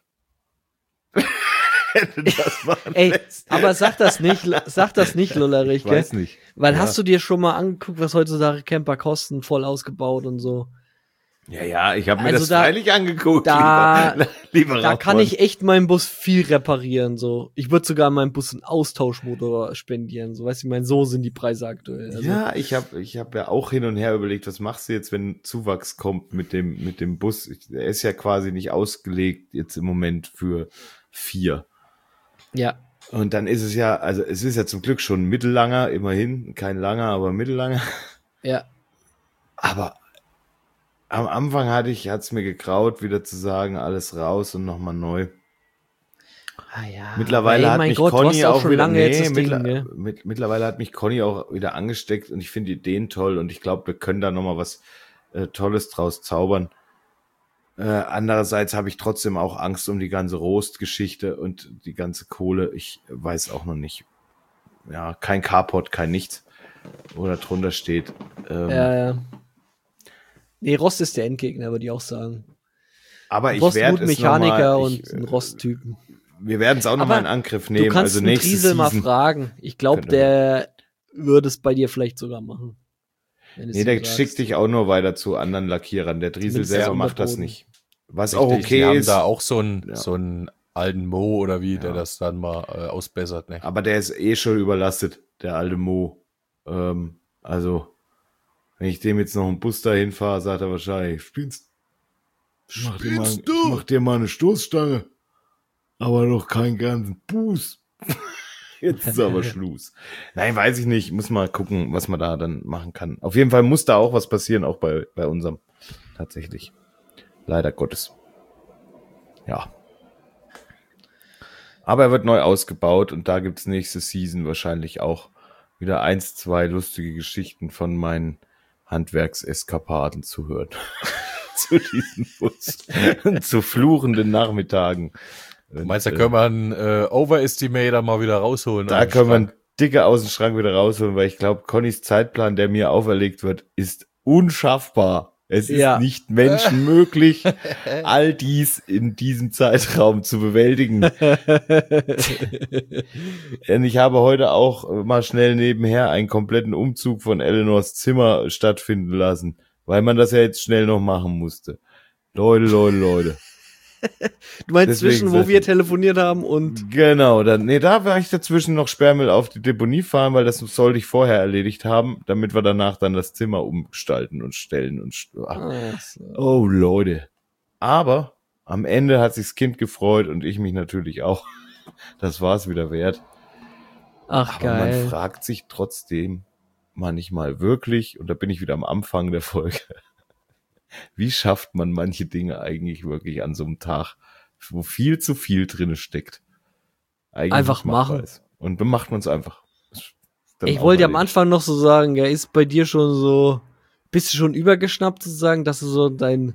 das war Ey, aber sag das nicht, sag das nicht, Lullerich, ich gell? weiß nicht. Weil Ja. hast du dir schon mal angeguckt, was heutzutage Camper kosten, voll ausgebaut und so? Ja, ja, ich habe mir Also das da- freilich angeguckt. da- lieber, lieber Da kann Rahman. ich echt meinen Bus viel reparieren, so. Ich würde sogar meinem Bus einen Austauschmotor spendieren, so. Weißt du, ich meine, so sind die Preise aktuell. Also, Ja, ich habe ich hab ja auch hin und her überlegt, was machst du jetzt, wenn Zuwachs kommt mit dem, mit dem Bus? Ich, er ist ja quasi nicht ausgelegt jetzt im Moment für vier. ja. Und dann ist es ja, also es ist ja zum Glück schon ein mittellanger, immerhin, kein langer, aber mittellanger. Ja. Aber am Anfang hatte ich, hat's mir gegraut, wieder zu sagen, alles raus und nochmal neu. Ah, ja. Mittlerweile Ey, hat mein mich Gott, du Conny hast auch auch schon wieder, lange jetzt das Ding, mittler- ne? mit, mittlerweile hat mich Conny auch wieder angesteckt und ich finde die Ideen toll und ich glaube, wir können da nochmal was äh, Tolles draus zaubern. Äh, andererseits habe ich trotzdem auch Angst um die ganze Rost-Geschichte und die ganze Kohle. Ich weiß auch noch nicht. Ja, kein Carport, kein nichts, wo da drunter steht. Ähm, Ja, ja. Nee, Rost ist der Endgegner, würde ich auch sagen. aber ich Rost, werde gut, es Mechaniker noch mal, und ich, ein äh, Rosttypen. Wir werden es auch nochmal Aber in Angriff nehmen. Du kannst also den nächste Driesel mal Season. fragen. Ich glaube, Könnte der würde es bei dir vielleicht sogar machen. Wenn es Nee, ihm der sagst. schickt dich auch nur weiter zu anderen Lackierern. Der Driesel Zumindest selber das macht das Unterboden. nicht. Was richtig, auch die okay haben ist. da auch so einen, Ja. so einen alten Mo oder wie, der Ja. das dann mal äh, ausbessert, ne? Aber der ist eh schon überlastet, der alte Mo. Ähm, also, wenn ich dem jetzt noch einen Bus dahin fahre, sagt er wahrscheinlich, spielst, ich mach, dir mal, ich mach dir mal eine Stoßstange, aber doch keinen ganzen Bus. Jetzt ist aber Schluss. Nein, weiß ich nicht. Muss mal gucken, was man da dann machen kann. Auf jeden Fall muss da auch was passieren, auch bei, bei unserem. Tatsächlich. Leider Gottes. Ja. Aber er wird neu ausgebaut und da gibt's nächste Season wahrscheinlich auch wieder eins, zwei lustige Geschichten von meinen Handwerkseskapaden zu hören. Zu diesem Bus. Zu fluchenden Nachmittagen. Du meinst, da können wir einen äh, Overestimator mal wieder rausholen? Da aus dem können wir Schrank? einen Dicke aus dem Schrank wieder rausholen, weil ich glaube, Connys Zeitplan, der mir auferlegt wird, ist unschaffbar. Es ist Ja. nicht menschenmöglich, all dies in diesem Zeitraum zu bewältigen. Und ich habe heute auch mal schnell nebenher einen kompletten Umzug von Eleanors Zimmer stattfinden lassen, weil man das ja jetzt schnell noch machen musste. Leute, Leute, Leute. Du meinst Deswegen zwischen, sag wo ich- wir telefoniert haben und Genau, dann, nee, da war ich dazwischen noch Sperrmüll auf die Deponie fahren, weil das sollte ich vorher erledigt haben, damit wir danach dann das Zimmer umgestalten und stellen und, st- ach, ah, so. oh Leute. Aber am Ende hat sich das Kind gefreut und ich mich natürlich auch. Das war es wieder wert. Ach, Aber man geil. fragt sich trotzdem manchmal wirklich, und da bin ich wieder am Anfang der Folge, wie schafft man manche Dinge eigentlich wirklich an so einem Tag, wo viel zu viel drin steckt? Eigentlich Einfach nicht machbar machen. ist. Und dann macht man es einfach. Ist dann Ich auch wollte ja am erledigt. Anfang noch so sagen, ja, ist bei dir schon so, bist du schon übergeschnappt sozusagen, dass du so dein,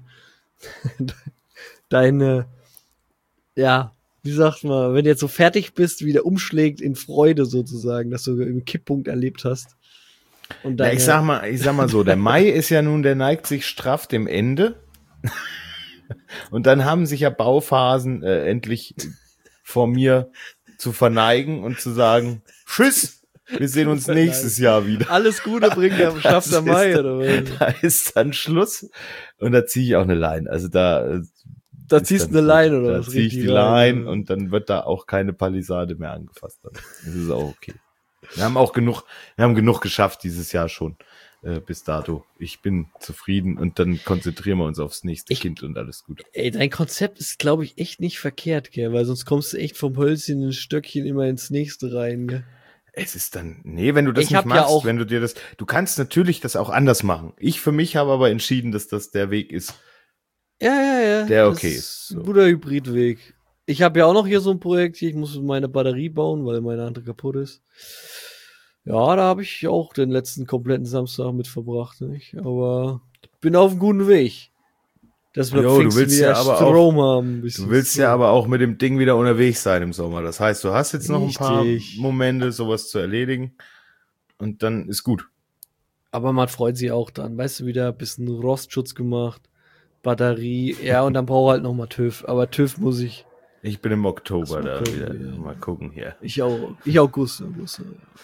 deine, ja, wie sagt man, wenn du jetzt so fertig bist, wieder umschlägt in Freude sozusagen, dass du einen Kipppunkt erlebt hast. Und Ja, deine, ich sag mal, ich sag mal so, der Mai ist ja nun, der neigt sich straff dem Ende. Und dann haben sich ja Bauphasen äh, endlich vor mir zu verneigen und zu sagen, tschüss, wir sehen uns nächstes Jahr wieder. alles Gute bringt der Das schafft der ist Mai, dann- oder was? Da ist dann Schluss. Und da ziehe ich auch eine Line. Also da, äh, Da ist ziehst dann du eine so. Leine oder da was? Da zieh ich Richtig die rein, Leine ja. und dann wird da auch keine Palisade mehr angefasst. Dann. Das ist auch okay. Wir haben auch genug, wir haben genug geschafft dieses Jahr schon. Äh, bis dato. Ich bin zufrieden und dann konzentrieren wir uns aufs nächste Ich- Kind und alles gut. Ey, dein Konzept ist, glaube ich, echt nicht verkehrt, gell? Weil sonst kommst du echt vom Hölzchen in ein Stöckchen immer ins nächste rein, gell? Es ist dann, nee, wenn du das Ich nicht hab ja machst, auch- wenn du dir das, du kannst natürlich das auch anders machen. Ich für mich habe aber entschieden, dass das der Weg ist. Ja, ja, ja. Der das okay ist ist, ein so. guter Hybridweg. Ich habe ja auch noch hier so ein Projekt hier. Ich muss meine Batterie bauen, weil meine andere kaputt ist. Ja, da habe ich auch den letzten kompletten Samstag mit verbracht, nicht? Aber bin auf einem guten Weg. Dass wir Jo, du Pfingsten willst wieder ja aber Strom haben. ein bisschen Du willst ja Strom. aber auch mit dem Ding wieder unterwegs sein im Sommer. Das heißt, du hast jetzt noch ein paar Richtig. Momente, sowas zu erledigen. Und dann ist gut. Aber man freut sich auch dann. Weißt du, wieder ein bisschen Rostschutz gemacht. Batterie. Ja, und dann braucht halt noch mal TÜV. Aber TÜV muss ich. Ich bin im Oktober da Oktober, wieder. ja. Mal gucken hier. Ich auch. Ich August. August.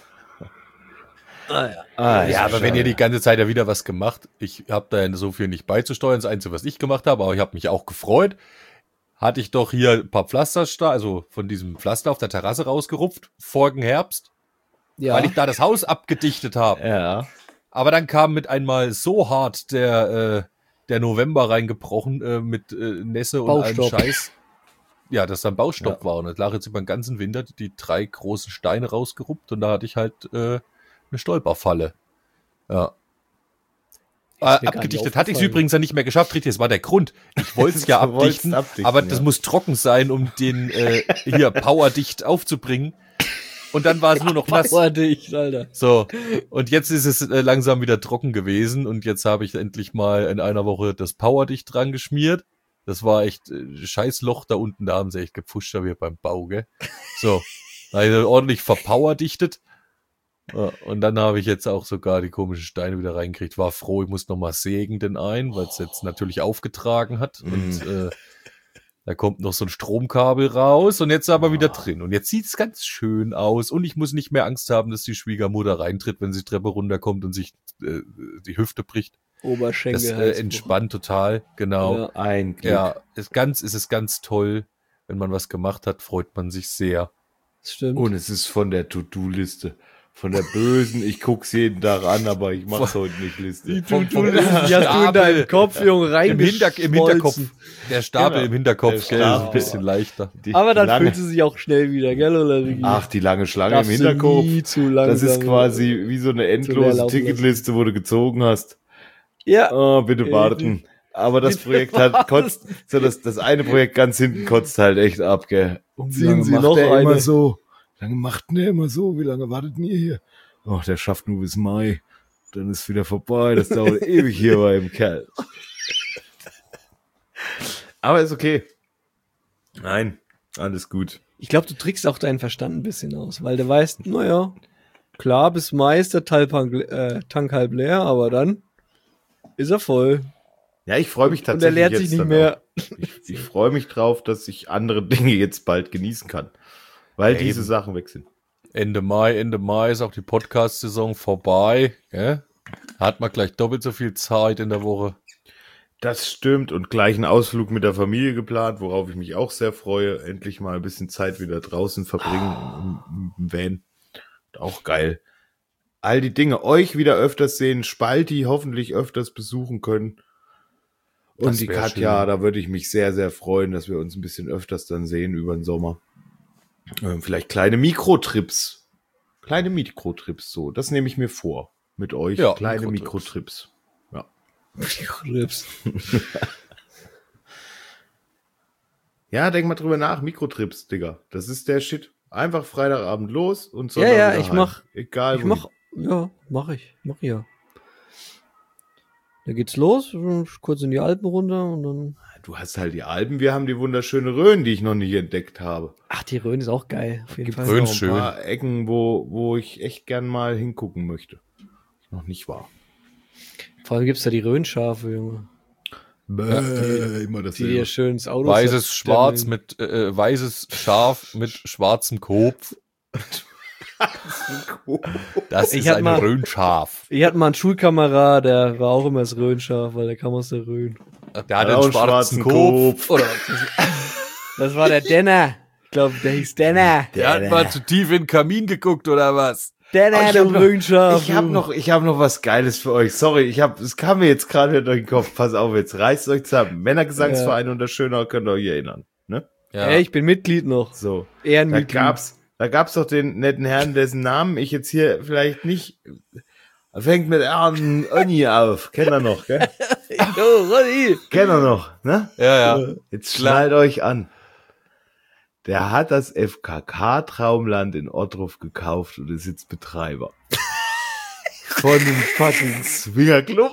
Ah ja. Ah, Ja, aber wenn ihr die ganze Zeit ja wieder was gemacht, ich habe da ja so viel nicht beizusteuern, das Einzige, was ich gemacht habe, aber ich habe mich auch gefreut, hatte ich doch hier ein paar Pflaster, also von diesem Pflaster auf der Terrasse rausgerupft, vorigen Herbst, Ja. weil ich da das Haus abgedichtet habe. Ja. Aber dann kam mit einmal so hart der, äh, der November reingebrochen äh, mit äh, Nässe und allem Baustopp. Scheiß. Ja, dass dann Baustopp war. Und es lag jetzt über den ganzen Winter die drei großen Steine rausgeruppt und da hatte ich halt äh, eine Stolperfalle. Ja. Äh, gar nicht abgedichtet hatte ich es aufgefallen. übrigens dann nicht mehr geschafft, richtig, das war der Grund. Ich wollte es ja Du wolltest abdichten, abdichten, aber das ja. muss trocken sein, um den äh, hier powerdicht aufzubringen. Und dann war es nur noch nass. Powerdicht, Alter. So, und jetzt ist es äh, langsam wieder trocken gewesen und jetzt habe ich endlich mal in einer Woche das Powerdicht dran geschmiert. Das war echt äh, Scheißloch da unten, da haben sie echt gepfuscht, da wir beim Bau, gell? So, da habe ich ordentlich verpowerdichtet. Ja, und dann habe ich jetzt auch sogar die komischen Steine wieder reingekriegt. War froh, ich muss nochmal sägen den ein, weil es jetzt natürlich aufgetragen hat. Und äh, da kommt noch so ein Stromkabel raus und jetzt aber wieder drin. Und jetzt sieht's ganz schön aus. Und ich muss nicht mehr Angst haben, dass die Schwiegermutter reintritt, wenn sie die Treppe runterkommt und sich äh, die Hüfte bricht. Oberschenkel. Das äh, Halsbruch. entspannt total, genau. Ja. Ein Glück. Ja, ist ganz, ist es ganz toll. Wenn man was gemacht hat, freut man sich sehr. Das stimmt. Und es ist von der To-Do-Liste. Von der bösen, ich guck's jeden Tag an, aber ich mach's heute nicht Liste. Vom- vom Die hast du in Stapel deinem Kopf, Junge, Im, Hinter, Im Hinterkopf. reingeschmolzen. Der Stapel Genau. im Hinterkopf, Der gell, ist ein Stapel. bisschen leichter. Die Aber dann lange, fühlt sie sich auch schnell wieder, gell, oder Rigi? Ach, die lange Schlange Darfst im du Hinterkopf. nie zu langsam, Das ist quasi wie so eine endlose laufen Ticketliste, wo du gezogen hast. Ja. Oh, bitte warten. Aber das Projekt hat kotzt, so das, das eine Projekt ganz hinten kotzt halt echt ab, gell. Und wie Ziehen lange Sie macht noch der eine? immer so? Wie lange macht denn der immer so? Wie lange wartet denn ihr hier? Oh, der schafft nur bis Mai. Dann ist wieder vorbei. Das dauert ewig hier beim Kerl. Aber ist okay. Nein, alles gut. Ich glaube, du trickst auch deinen Verstand ein bisschen aus, weil du weißt, naja, klar, bis Mai ist der Tank, äh, Tank halb leer, aber dann ist er voll. Ja, ich freue mich Und er tatsächlich leert jetzt sich nicht dann mehr. auch. Ich, ich freue mich drauf, dass ich andere Dinge jetzt bald genießen kann. Weil Ja, diese eben. Sachen weg sind. Ende Mai, Ende Mai ist auch die Podcast-Saison vorbei. Gell? Hat man gleich doppelt so viel Zeit in der Woche. Das stimmt und gleich einen Ausflug mit der Familie geplant, worauf ich mich auch sehr freue. Endlich mal ein bisschen Zeit wieder draußen verbringen im, im Van. Auch geil. All die Dinge, euch wieder öfters sehen, Spalti hoffentlich öfters besuchen können. Und Das die wär Katja, schön. da würde ich mich sehr, sehr freuen, dass wir uns ein bisschen öfters dann sehen über den Sommer. Ähm, vielleicht kleine Mikrotrips. Kleine Mikrotrips, so. Das nehme ich mir vor. Mit euch. Ja, kleine Mikrotrips. Mikrotrips. Rips. Ja, denk mal drüber nach. Mikrotrips, Digga. Das ist der Shit. Einfach Freitagabend los und Ja, Sonntag ja, wieder ich heim. mach- Egal Ich wo. mach, ja, mach ich, mach ich ja. Da geht's los, kurz in die Alpen runter und dann. Du hast halt die Alpen, wir haben die wunderschöne Rhön, die ich noch nicht entdeckt habe. Ach, die Rhön ist auch geil, auf jeden Gibt's Fall. Rhön noch ist ein paar Ecken, wo, wo ich echt gern mal hingucken möchte. Noch nicht war. Vor allem gibt's da die Rhönschafe, Junge. Bäh, immer Die dir schön ins Auto Weißes setzen. Schwarz mit, äh, äh, weißes Schaf mit schwarzem Kopf. Das Ich ist hab ein mal- Rhönschaf. Ich hatte mal einen Schulkamerad, der war auch immer das Rhönschaf, weil der kam aus der Rhön. Der hat Hat auch einen einen schwarzen schwarzen Kopf. Kopf. Oder Das war der Denner. Ich glaube, der hieß Denner. der hat mal zu tief in den Kamin geguckt, oder was? Denner, Ich der hab noch- Brünnschaf. Ich habe noch, ich habe noch was Geiles für euch. Sorry, ich habe, es kam mir jetzt gerade wieder durch den Kopf. Pass auf, jetzt reißt euch zusammen. Männergesangsverein unter Schönau, könnt ihr euch erinnern, ne? Ja. Ey, ich bin Mitglied noch. So. Da Ehrenmitglied. gab's, da gab's doch den netten Herrn, dessen Namen ich jetzt hier vielleicht nicht. Er fängt mit Erden Önni auf. Kennt er noch, gell? Oh, Ronny. Kennt er noch, ne? ja, ja. Jetzt Klar. schnallt euch an. Der hat das F K K-Traumland in Ottruf gekauft und ist jetzt Betreiber. Von dem fucking Swingerclub.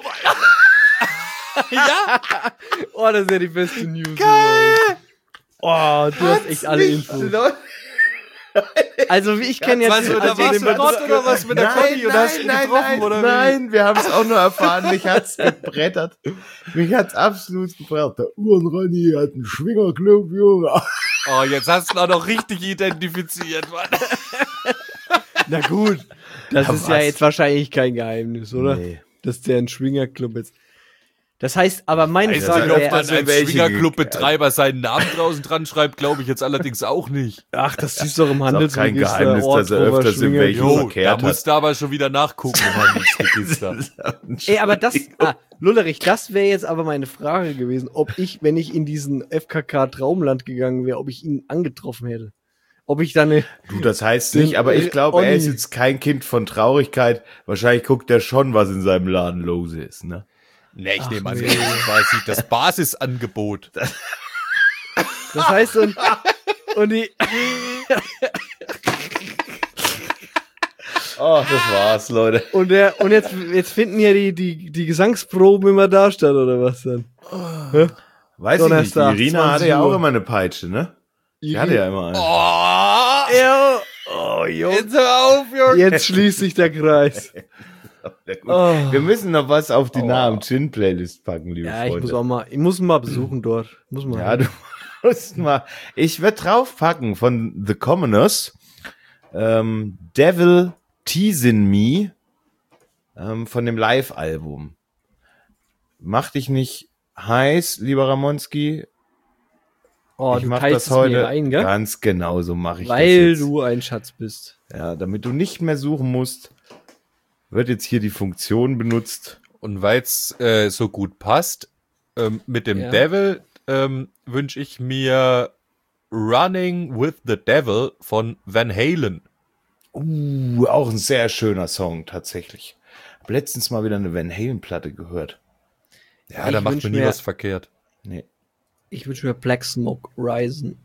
Oh, das ist ja die beste News. Geil. Oh, du hast echt alle Infos. Also, wie ich kenne jetzt... Was, oder also warst den du dort oder was mit der Conny oder hast du ihn nein, getroffen nein, oder wie? nein, wir haben es auch nur erfahren. Mich hat's gebrettert. Mich hat's absolut gebrettert. Der Uhrenronny hat einen Schwingerclub, Junge. Oh, jetzt hast du ihn auch noch richtig identifiziert, Mann. Na gut, das Ja, ist ja was? jetzt wahrscheinlich kein Geheimnis, oder? Nee. Dass der ein Schwingerclub ist. Das heißt, aber meine Weiß Frage nicht, ob wäre... dann also ein welche Schwingerclub-Betreiber seinen Namen draußen dran schreibt, glaube ich jetzt allerdings auch nicht. Ach, das ist doch im Ist auch kein Handelsregister. Geheimnis, dass er Ortsrover öfters in Schwinger- welchen- Jo, verkehrt da hat. musst du aber schon wieder nachgucken im Handelsregister. Ey, aber das... Ah, Lullerich, das wäre jetzt aber meine Frage gewesen, ob ich, wenn ich in diesen F K K-Traumland gegangen wäre, ob ich ihn angetroffen hätte. Ob ich dann eine... Du, das heißt Den, nicht, aber äh, ich glaube, er ist Olli. jetzt kein Kind von Traurigkeit. Wahrscheinlich guckt er schon, was in seinem Laden los ist, ne? Nee, ich nehme an, nee. das ist quasi das Basisangebot. Das heißt, und, und die... Oh, das war's, Leute. Und, der, und jetzt, jetzt finden ja die, die, die Gesangsproben immer da statt, oder was dann? Weiß ich nicht, Donnerstag, die Irina hatte zwanzig ja auch Uhr. immer eine Peitsche, ne? Die hatte ja immer eine. Oh, Ja, Oh, Junge. jetzt hör auf, Junge. jetzt schließt sich der Kreis. Ja, gut. Oh. Wir müssen noch was auf die Namen Chin Playlist packen, liebe Ja, ich Freunde. muss auch mal, ich muss ihn mal besuchen dort. Muss mal. Ja, du musst mal. Ich würde draufpacken von The Commoners. Ähm, Devil Teasin' Me ähm, von dem Live-Album. Mach dich nicht heiß, lieber Ramonski. oh, ich du mach teilst das es heute mir ein, gell? ganz genau so mache ich Weil das jetzt. du ein Schatz bist. Ja, damit du nicht mehr suchen musst, wird jetzt hier die Funktion benutzt. Und weil es äh, so gut passt, ähm, mit dem Ja. Devil ähm, wünsche ich mir Running with the Devil von Van Halen. Uh, auch ein sehr schöner Song, tatsächlich. Hab letztens mal wieder eine Van Halen-Platte gehört. Ja, Ich da macht wünsch man nie mir- was verkehrt. Nee. Ich wünsche mir Black Smoke Rising.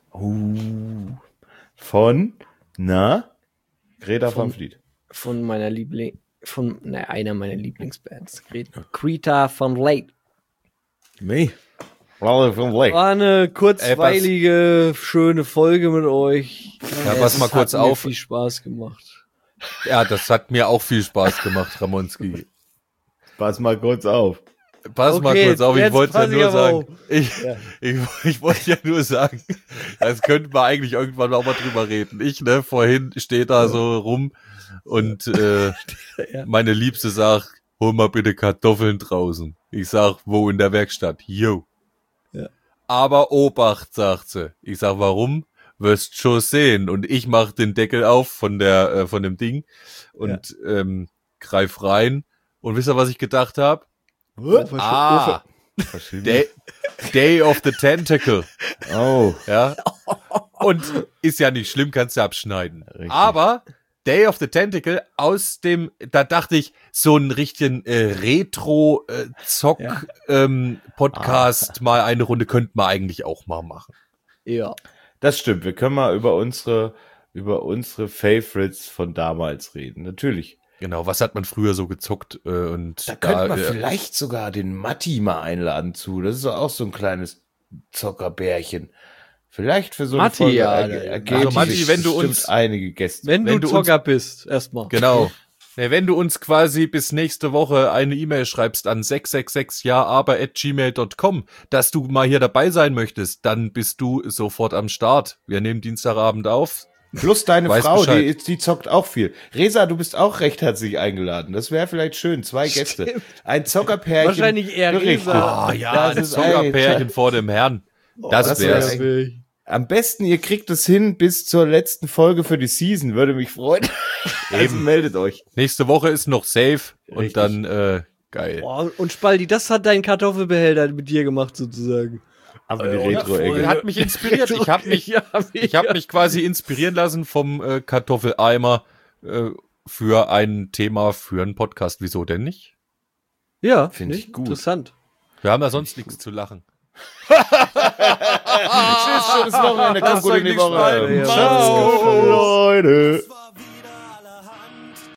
Uh, von, na? Greta Von- van Vliet. Von meiner Liebling, von, na, einer meiner Lieblingsbands. Greta von Late. Me. Well, von Blake. War eine kurzweilige, schöne Folge mit euch. Ja, Es pass mal kurz hat mir auf. viel Spaß gemacht. Ja, das hat mir auch viel Spaß gemacht, Ramonski. Pass mal kurz auf. Pass mal Okay, kurz auf, ich jetzt wollte ja pass ich nur aber sagen. auf. Ich, ich, ich wollte ja nur sagen, das könnten wir eigentlich irgendwann auch mal drüber reden. Ich, ne, vorhin steht da so rum und äh, meine Liebste sagt, hol mal bitte Kartoffeln draußen. Ich sag, wo in der Werkstatt? Jo. Ja. Aber Obacht, sagt sie. Ich sag, warum? Wirst schon sehen. Und ich mach den Deckel auf von der, äh, von dem Ding und ähm, greif rein. Und wisst ihr, was ich gedacht habe? Ah, Day, Day of the Tentacle. Oh. Ja. Und ist ja nicht schlimm, kannst du abschneiden. Richtig. Aber Day of the Tentacle aus dem, da dachte ich, so einen richtigen äh, Retro-Zock-Podcast mal eine Runde könnten wir eigentlich auch mal machen. Ja. Das stimmt. Wir können mal über unsere, über unsere Favorites von damals reden. Natürlich. Genau, was hat man früher so gezockt? Äh, und Da könnte man äh, vielleicht sogar den Matti mal einladen zu. Das ist doch auch so ein kleines Zockerbärchen. Vielleicht für so eine Matti, Folge ja, erge- der- ergeben Also Matti, sich wenn du bestimmt uns- einige Gäste. Wenn, Wenn du du uns- Zocker bist, erstmal. Genau. Ja, wenn du uns quasi bis nächste Woche eine E-Mail schreibst an sechs sechs sechs ja aber at gmail dot com, dass du mal hier dabei sein möchtest, dann bist du sofort am Start. Wir nehmen Dienstagabend auf, Plus deine Weiß Frau, Bescheid. die, die zockt auch viel. Resa, du bist auch recht herzlich eingeladen. Das wäre vielleicht schön. Zwei Gäste. Stimmt. Ein Zockerpärchen. Wahrscheinlich eher berichtet. Resa. Ah ja, Das das ist Zuckerpärchen vor dem Herrn. Das, das wär's. wär- Am besten, ihr kriegt es hin bis zur letzten Folge für die Season. Würde mich freuen. Also meldet euch. Nächste Woche ist noch safe und Richtig. dann äh, geil. Boah, und Spaldi, das hat dein Kartoffelbehälter mit dir gemacht, sozusagen. Aber die Äh, Retro-Ecke. Hat mich inspiriert. Ich habe mich, Ja, ich habe mich quasi inspirieren lassen vom äh, Kartoffeleimer äh, für ein Thema für einen Podcast. Wieso denn nicht? Ja, Find ich nicht? gut. Interessant. Wir haben ja sonst nichts zu lachen. Tschüss, schönes Wochenende. Kommt Lasst gut euch in die nichts Woche. bleiben. Macht's Ciao. gut, Leute. Das war